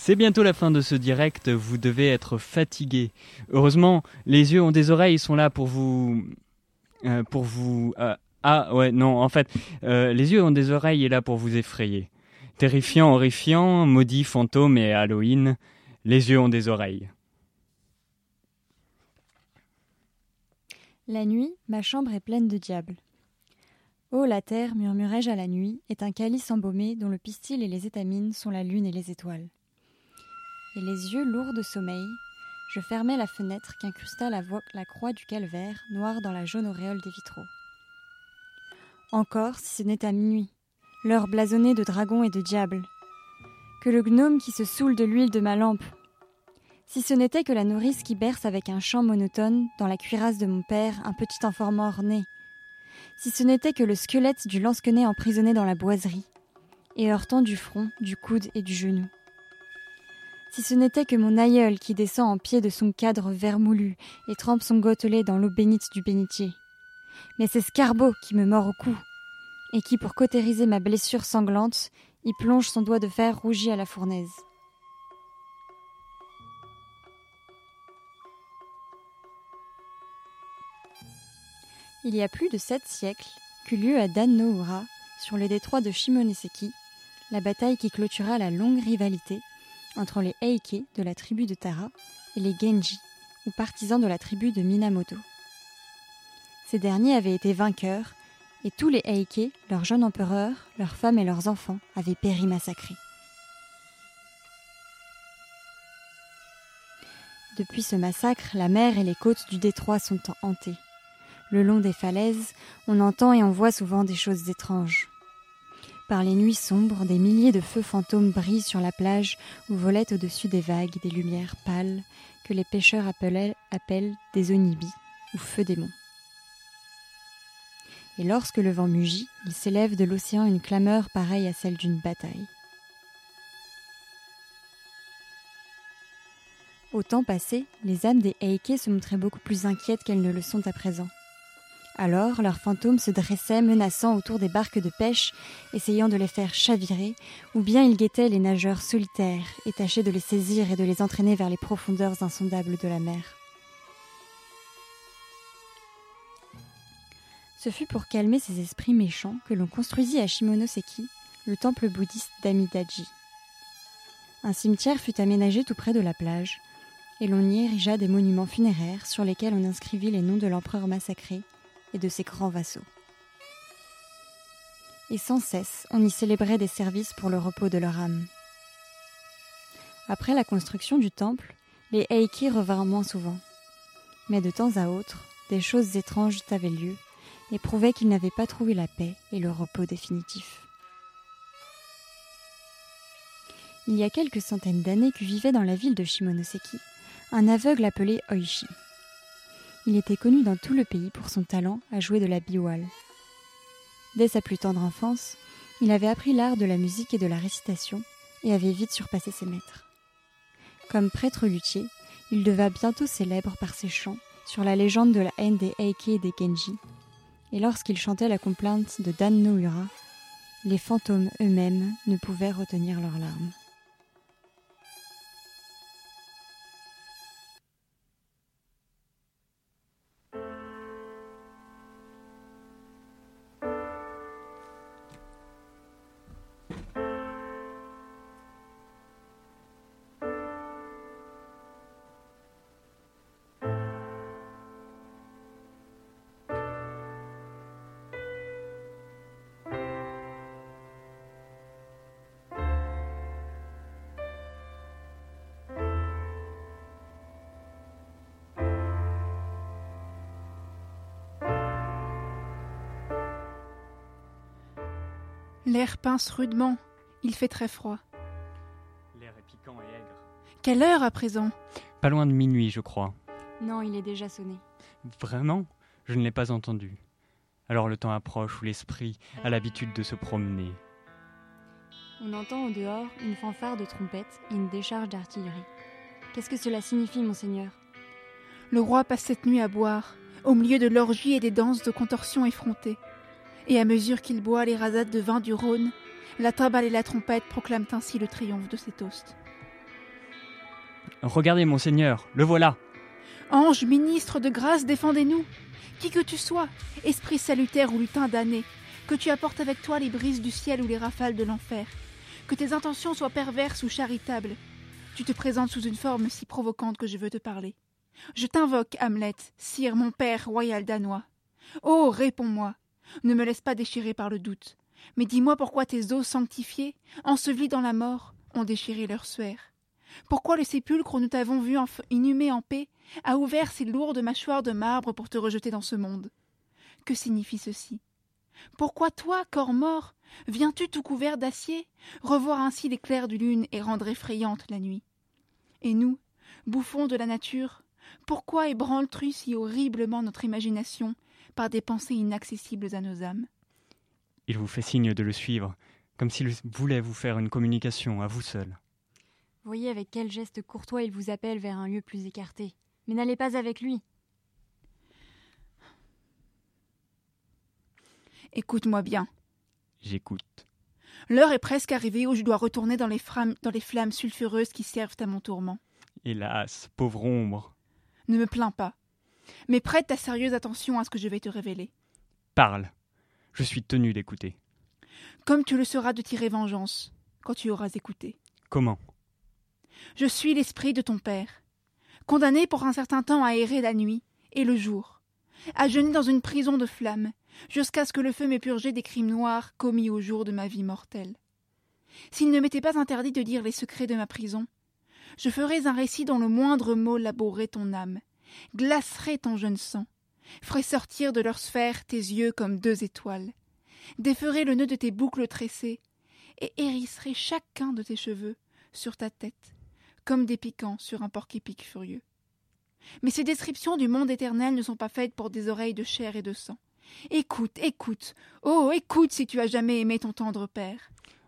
C'est bientôt la fin de ce direct, vous devez être fatigué. Heureusement, les yeux ont des oreilles, ils sont là pour vous... les yeux ont des oreilles et là pour vous effrayer. Terrifiant, horrifiant, maudit, fantôme et Halloween, les yeux ont des oreilles. La nuit, ma chambre est pleine de diables. Oh, la terre, murmurai-je à la nuit, est un calice embaumé dont le pistil et les étamines sont la lune et les étoiles. Et les yeux lourds de sommeil, je fermai la fenêtre qu'incrusta la croix du calvaire, noire dans la jaune auréole des vitraux. Encore, si ce n'est à minuit, l'heure blasonnée de dragons et de diables, que le gnome qui se saoule de l'huile de ma lampe, si ce n'était que la nourrice qui berce avec un chant monotone, dans la cuirasse de mon père, un petit enfant mort-né, si ce n'était que le squelette du lansquenet emprisonné dans la boiserie, et heurtant du front, du coude et du genou. Si ce n'était que mon aïeul qui descend en pied de son cadre vermoulu et trempe son gotelet dans l'eau bénite du bénitier. Mais c'est Scarbeau qui me mord au cou, et qui, pour cautériser ma blessure sanglante, y plonge son doigt de fer rougi à la fournaise. Il y a plus de 7 siècles qu'eut lieu à Dan no Ura, sur le détroit de Shimonoseki, la bataille qui clôtura la longue rivalité entre les Heike de la tribu de Tara et les Genji, ou partisans de la tribu de Minamoto. Ces derniers avaient été vainqueurs, et tous les Heike, leurs jeunes empereurs, leurs femmes et leurs enfants, avaient péri massacrés. Depuis ce massacre, la mer et les côtes du détroit sont hantées. Le long des falaises, on entend et on voit souvent des choses étranges. Par les nuits sombres, des milliers de feux fantômes brillent sur la plage ou volaient au-dessus des vagues des lumières pâles que les pêcheurs appellent des onibis ou feux démons. Et lorsque le vent mugit, il s'élève de l'océan une clameur pareille à celle d'une bataille. Au temps passé, les âmes des Heike se montraient beaucoup plus inquiètes qu'elles ne le sont à présent. Alors, leurs fantômes se dressaient menaçants autour des barques de pêche, essayant de les faire chavirer, ou bien ils guettaient les nageurs solitaires et tâchaient de les saisir et de les entraîner vers les profondeurs insondables de la mer. Ce fut pour calmer ces esprits méchants que l'on construisit à Shimonoseki le temple bouddhiste d'Amidaji. Un cimetière fut aménagé tout près de la plage, et l'on y érigea des monuments funéraires sur lesquels on inscrivit les noms de l'empereur massacré et de ses grands vassaux. Et sans cesse, on y célébrait des services pour le repos de leur âme. Après la construction du temple, les Heike revinrent moins souvent. Mais de temps à autre, des choses étranges avaient lieu et prouvaient qu'ils n'avaient pas trouvé la paix et le repos définitif. Il y a quelques centaines d'années que vivait dans la ville de Shimonoseki un aveugle appelé Oishi. Il était connu dans tout le pays pour son talent à jouer de la biwal. Dès sa plus tendre enfance, il avait appris l'art de la musique et de la récitation et avait vite surpassé ses maîtres. Comme prêtre luthier, il devint bientôt célèbre par ses chants sur la légende de la haine des Heike et des Genji, et lorsqu'il chantait la complainte de Dan no Ura, les fantômes eux-mêmes ne pouvaient retenir leurs larmes. L'air pince rudement, il fait très froid. L'air est piquant et aigre. Quelle heure à présent ? Pas loin de minuit, je crois. Non, il est déjà sonné. Vraiment ? Je ne l'ai pas entendu. Alors le temps approche où l'esprit a l'habitude de se promener. On entend au dehors une fanfare de trompettes et une décharge d'artillerie. Qu'est-ce que cela signifie, monseigneur ? Le roi passe cette nuit à boire, au milieu de l'orgie et des danses de contorsion effrontées. Et à mesure qu'il boit les rasades de vin du Rhône, la timbale et la trompette proclament ainsi le triomphe de ses toasts. Regardez, monseigneur, le voilà. Ange, ministre de grâce, défendez-nous. Qui que tu sois, esprit salutaire ou lutin damné, que tu apportes avec toi les brises du ciel ou les rafales de l'enfer, que tes intentions soient perverses ou charitables, tu te présentes sous une forme si provocante que je veux te parler. Je t'invoque, Hamlet, sire, mon père royal danois. Oh, réponds-moi, ne me laisse pas déchirer par le doute, mais dis-moi pourquoi tes os sanctifiés, ensevelis dans la mort, ont déchiré leur suaire. Pourquoi le sépulcre où nous t'avons vu inhumé en paix a ouvert ses lourdes mâchoires de marbre pour te rejeter dans ce monde? Que signifie ceci? Pourquoi toi, corps mort, viens-tu tout couvert d'acier, revoir ainsi l'éclair de lune et rendre effrayante la nuit? Et nous, bouffons de la nature, pourquoi ébranles-tu si horriblement notre imagination par des pensées inaccessibles à nos âmes? Il vous fait signe de le suivre, comme s'il voulait vous faire une communication à vous seul. Voyez avec quel geste courtois il vous appelle vers un lieu plus écarté. Mais n'allez pas avec lui. Écoute-moi bien. J'écoute. L'heure est presque arrivée où je dois retourner dans les flammes sulfureuses qui servent à mon tourment. Hélas, pauvre ombre. Ne me plains pas, mais prête ta sérieuse attention à ce que je vais te révéler. Parle. Je suis tenu d'écouter. Comme tu le seras de tirer vengeance, quand tu auras écouté. Comment? Je suis l'esprit de ton père, condamné pour un certain temps à errer la nuit et le jour, à jeûner dans une prison de flammes, jusqu'à ce que le feu m'ait purgé des crimes noirs commis au jour de ma vie mortelle. S'il ne m'était pas interdit de dire les secrets de ma prison, je ferais un récit dont le moindre mot labourerait ton âme, glacerait ton jeune sang, ferait sortir de leur sphère tes yeux comme 2 étoiles, déferait le nœud de tes boucles tressées et hérisserait chacun de tes cheveux sur ta tête, comme des piquants sur un porc-épic furieux. Mais ces descriptions du monde éternel ne sont pas faites pour des oreilles de chair et de sang. Écoute, écoute, oh, écoute si tu as jamais aimé ton tendre père.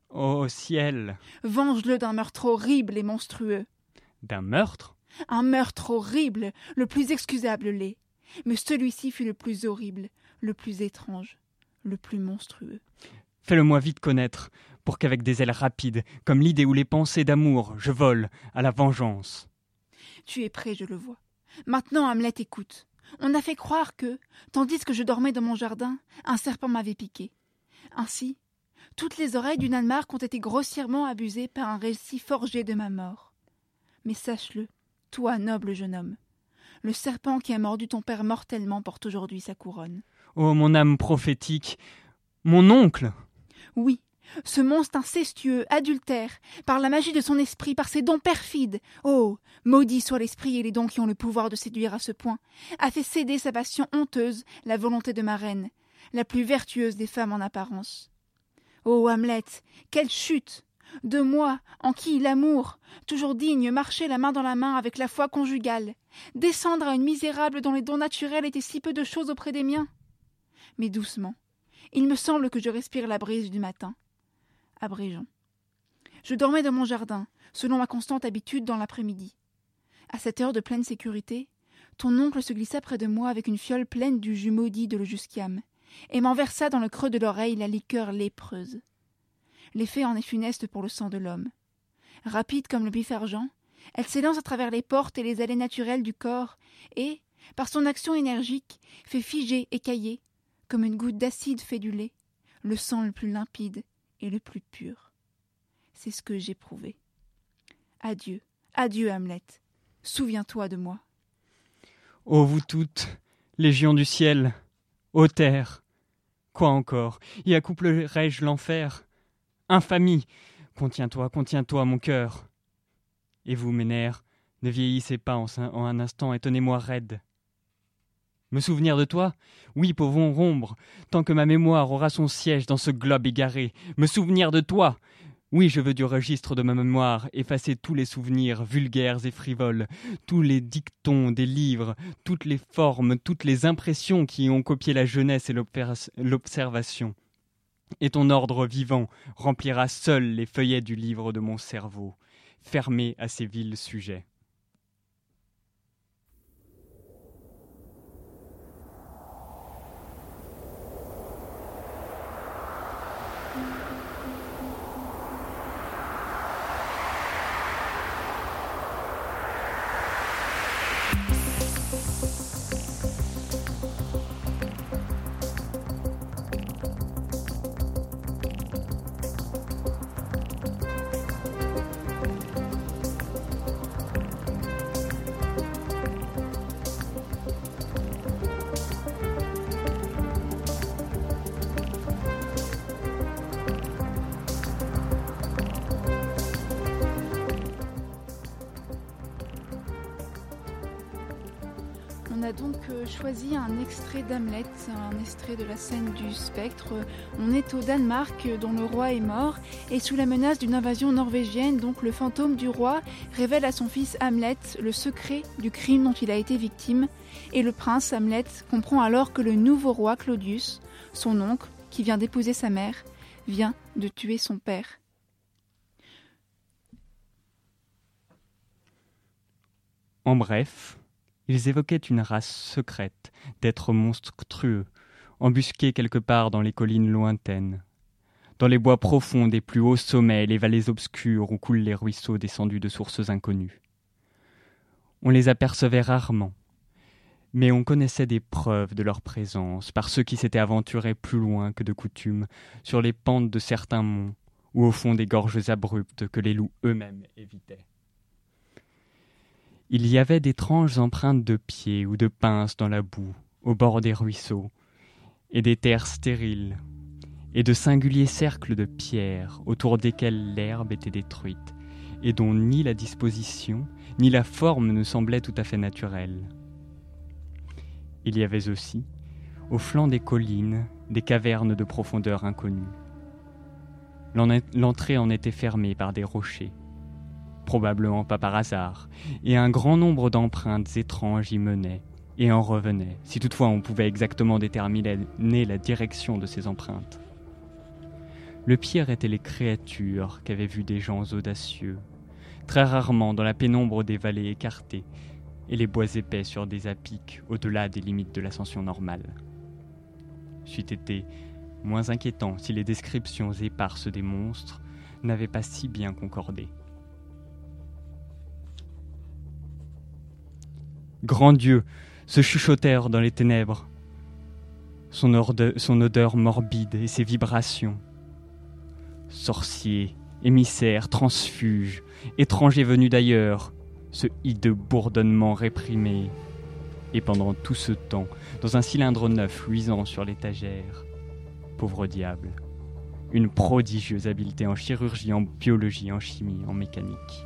Ô ciel! Venge-le d'un meurtre horrible et monstrueux. D'un meurtre? Un meurtre horrible, le plus excusable l'est. Mais celui-ci fut le plus horrible, le plus étrange, le plus monstrueux. Fais-le-moi vite connaître, pour qu'avec des ailes rapides, comme l'idée ou les pensées d'amour, je vole à la vengeance. Tu es prêt, je le vois. Maintenant, Hamlet, écoute. On a fait croire que, tandis que je dormais dans mon jardin, un serpent m'avait piqué. Ainsi, toutes les oreilles du Danemark ont été grossièrement abusées par un récit forgé de ma mort. Mais sache-le, toi, noble jeune homme, le serpent qui a mordu ton père mortellement porte aujourd'hui sa couronne. Ô mon âme prophétique, mon oncle! Oui, ce monstre incestueux, adultère, par la magie de son esprit, par ses dons perfides, oh, maudit soit l'esprit et les dons qui ont le pouvoir de séduire à ce point, a fait céder sa passion honteuse, la volonté de ma reine, la plus vertueuse des femmes en apparence. Oh, Hamlet, quelle chute! De moi, en qui l'amour, toujours digne, marchait la main dans la main avec la foi conjugale, descendre à une misérable dont les dons naturels étaient si peu de choses auprès des miens. Mais doucement, il me semble que je respire la brise du matin. Abrégeons. Je dormais dans mon jardin, selon ma constante habitude dans l'après-midi. À cette heure de pleine sécurité, ton oncle se glissa près de moi avec une fiole pleine du jus maudit de l'Eujusquiam, et m'en versa dans le creux de l'oreille la liqueur lépreuse. L'effet en est funeste pour le sang de l'homme. Rapide comme le bif-argent, elle s'élance à travers les portes et les allées naturelles du corps et, par son action énergique, fait figer, écailler, comme une goutte d'acide fait du lait, le sang le plus limpide et le plus pur. C'est ce que j'éprouvais. Adieu, adieu, Hamlet. Souviens-toi de moi. Ô vous toutes, légions du ciel, ô terre, quoi encore? Y accouplerai-je l'enfer? Infamie! Contiens-toi, mon cœur. Et vous, mes nerfs, ne vieillissez pas en un instant et tenez-moi raide. Me souvenir de toi? Oui, pauvre ombre, tant que ma mémoire aura son siège dans ce globe égaré. Me souvenir de toi? Oui, je veux du registre de ma mémoire effacer tous les souvenirs vulgaires et frivoles, tous les dictons des livres, toutes les formes, toutes les impressions qui ont copié la jeunesse et l'observation. Et ton ordre vivant remplira seul les feuillets du livre de mon cerveau, fermé à ces vils sujets. On a donc choisi un extrait d'Hamlet, un extrait de la scène du spectre. On est au Danemark, dont le roi est mort, et sous la menace d'une invasion norvégienne, donc le fantôme du roi révèle à son fils Hamlet le secret du crime dont il a été victime, et le prince Hamlet comprend alors que le nouveau roi Claudius, son oncle, qui vient d'épouser sa mère, vient de tuer son père. En bref, ils évoquaient une race secrète d'êtres monstrueux, embusqués quelque part dans les collines lointaines, dans les bois profonds des plus hauts sommets et les vallées obscures où coulent les ruisseaux descendus de sources inconnues. On les apercevait rarement, mais on connaissait des preuves de leur présence par ceux qui s'étaient aventurés plus loin que de coutume sur les pentes de certains monts ou au fond des gorges abruptes que les loups eux-mêmes évitaient. Il y avait d'étranges empreintes de pieds ou de pinces dans la boue, au bord des ruisseaux, et des terres stériles, et de singuliers cercles de pierres autour desquels l'herbe était détruite, et dont ni la disposition ni la forme ne semblaient tout à fait naturelles. Il y avait aussi, au flanc des collines, des cavernes de profondeur inconnue. L'entrée en était fermée par des rochers, probablement pas par hasard, et un grand nombre d'empreintes étranges y menaient et en revenaient, si toutefois on pouvait exactement déterminer la direction de ces empreintes. Le pire étaient les créatures qu'avaient vues des gens audacieux, très rarement dans la pénombre des vallées écartées et les bois épais sur des apics au-delà des limites de l'ascension normale. C'eût été moins inquiétant si les descriptions éparses des monstres n'avaient pas si bien concordé. Grand Dieu, se chuchotèrent dans les ténèbres, son odeur morbide et ses vibrations. Sorciers, émissaires, transfuges, étrangers venus d'ailleurs, ce hideux bourdonnement réprimé. Et pendant tout ce temps, dans un cylindre neuf luisant sur l'étagère, pauvre diable, une prodigieuse habileté en chirurgie, en biologie, en chimie, en mécanique.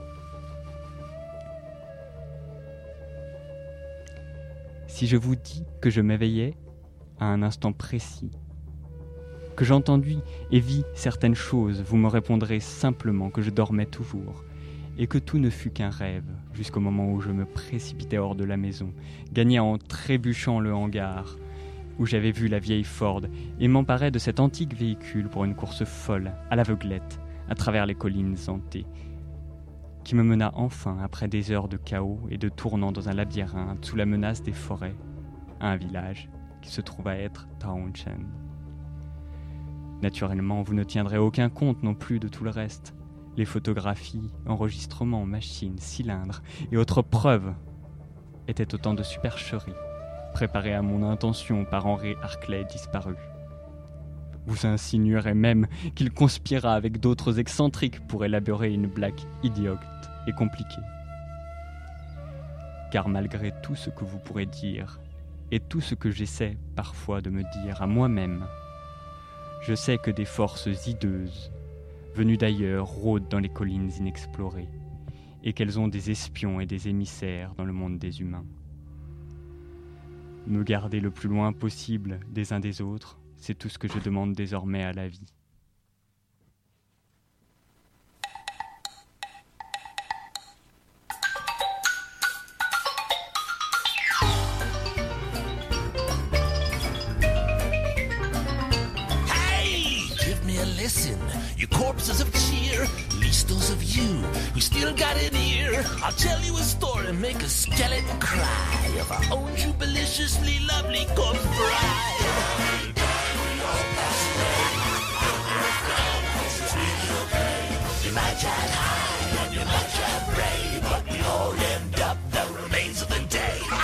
Si je vous dis que je m'éveillais à un instant précis, que j'entendis et vis certaines choses, vous me répondrez simplement que je dormais toujours, et que tout ne fut qu'un rêve, jusqu'au moment où je me précipitais hors de la maison, gagnais en trébuchant le hangar, où j'avais vu la vieille Ford, et m'emparais de cet antique véhicule pour une course folle, à l'aveuglette, à travers les collines hantées, qui me mena enfin, après des heures de chaos et de tournant dans un labyrinthe sous la menace des forêts, à un village qui se trouve à être Townshend. Naturellement, vous ne tiendrez aucun compte non plus de tout le reste. Les photographies, enregistrements, machines, cylindres et autres preuves étaient autant de supercheries préparées à mon intention par Henry Harclay disparu. Vous insinuerez même qu'il conspira avec d'autres excentriques pour élaborer une blague idiote et compliquée. Car malgré tout ce que vous pourrez dire, et tout ce que j'essaie parfois de me dire à moi-même, je sais que des forces hideuses, venues d'ailleurs, rôdent dans les collines inexplorées, et qu'elles ont des espions et des émissaires dans le monde des humains. Me garder le plus loin possible des uns des autres, c'est tout ce que je demande désormais à la vie. Listen, you corpses of cheer, least those of you who still got an ear. I'll tell you a story, make a skeleton cry of our own jubiliciously lovely corpse bride. You might try high and you might try brave, but we all end up the remains of the day.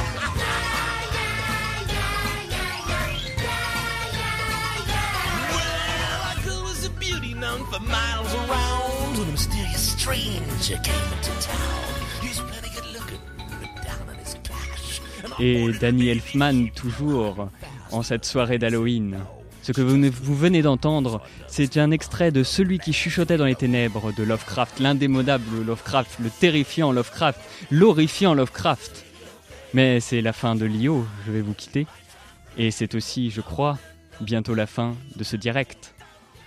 For miles around, when a mysterious stranger came into town. He's plenty good looking, but down on his cash. Et Danny Elfman, toujours en cette soirée d'Halloween. Ce que vous venez d'entendre, c'est un extrait de Celui qui chuchotait dans les ténèbres de Lovecraft, l'indémodable Lovecraft, le terrifiant Lovecraft, l'horrifiant Lovecraft. Mais c'est la fin de l'IO, je vais vous quitter. Et c'est aussi, je crois, bientôt la fin de ce direct.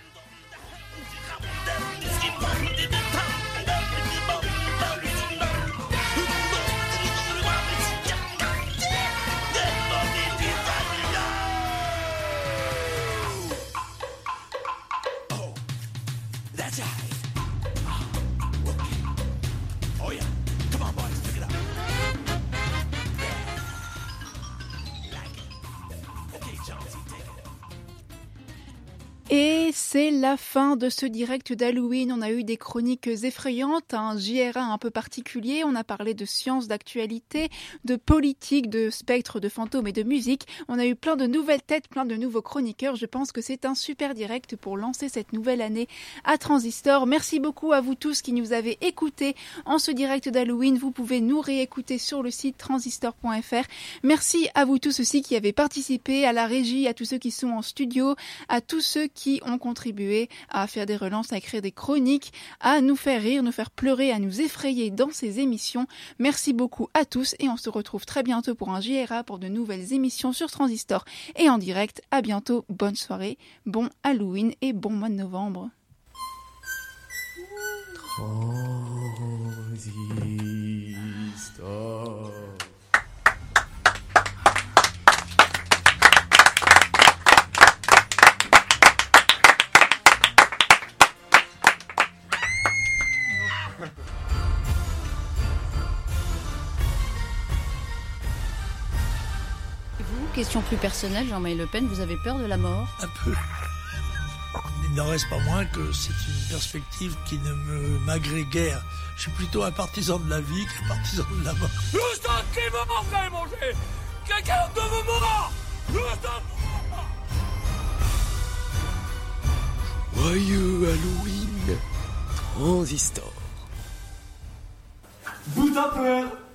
Et c'est la fin de ce direct d'Halloween. On a eu des chroniques effrayantes, un JRA un peu particulier. On a parlé de sciences, d'actualité, de politique, de spectres, de fantômes et de musique. On a eu plein de nouvelles têtes, plein de nouveaux chroniqueurs. Je pense que c'est un super direct pour lancer cette nouvelle année à Transistor. Merci beaucoup à vous tous qui nous avez écoutés en ce direct d'Halloween. Vous pouvez nous réécouter sur le site transistor.fr. Merci à vous tous aussi qui avez participé, à la régie, à tous ceux qui sont en studio, à tous ceux qui ont contribué à faire des relances, à écrire des chroniques, à nous faire rire, nous faire pleurer, à nous effrayer dans ces émissions. Merci beaucoup à tous et on se retrouve très bientôt pour un JRA pour de nouvelles émissions sur Transistor et en direct. À bientôt, bonne soirée, bon Halloween et bon mois de novembre. Transistor. Question plus personnelle, Jean-Marie Le Pen, vous avez peur de la mort? Un peu. Il n'en reste pas moins que c'est une perspective qui ne m'agrée guère. Je suis plutôt un partisan de la vie qu'un partisan de la mort. Nous sommes qui morts, vous allez manger. Quelqu'un de vous mort. Nous sommes Joyeux Halloween, Transistor. Vous a peur.